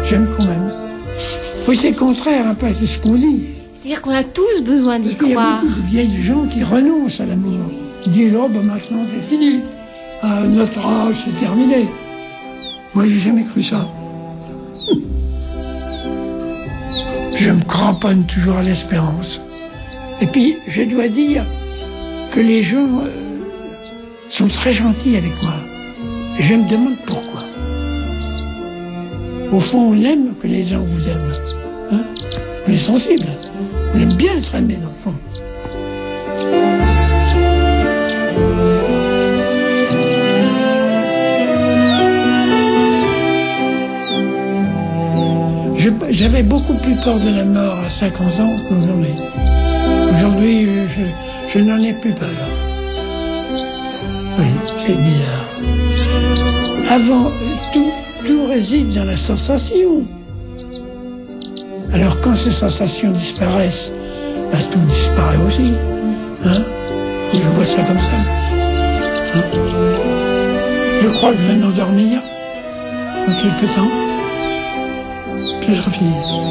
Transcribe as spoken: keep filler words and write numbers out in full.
j'aime quand même. Oui, c'est contraire un peu à ce qu'on dit. C'est-à-dire qu'on a tous besoin d'y Il y a croire. beaucoup de vieilles gens qui renoncent à l'amour. Ils disent, oh, ben maintenant c'est fini. À notre âge, c'est terminé. Moi, j'ai jamais cru ça. Je me cramponne toujours à l'espérance. Et puis, je dois dire que les gens euh, sont très gentils avec moi. Et je me demande pourquoi. Au fond, on aime que les gens vous aiment. Hein? On est sensible. On aime bien être aimé, dans le fond. J'avais beaucoup plus peur de la mort à cinquante ans qu'aujourd'hui. Aujourd'hui, je, je n'en ai plus peur. Oui, c'est bizarre. Avant, tout, tout réside dans la sensation. Alors quand ces sensations disparaissent, bah, tout disparaît aussi. Hein? Je vois ça comme ça. Hein? Je crois que je vais m'endormir en quelque temps. Puis je reviens.